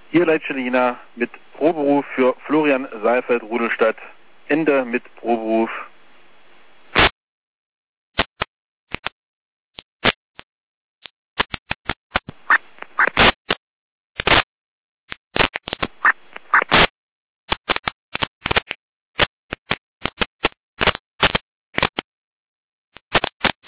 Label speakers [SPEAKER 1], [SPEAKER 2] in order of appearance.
[SPEAKER 1] Hier Leitschelina mit Proberuf für Florian Saalfeld, Rudelstadt. Ende mit Proberuf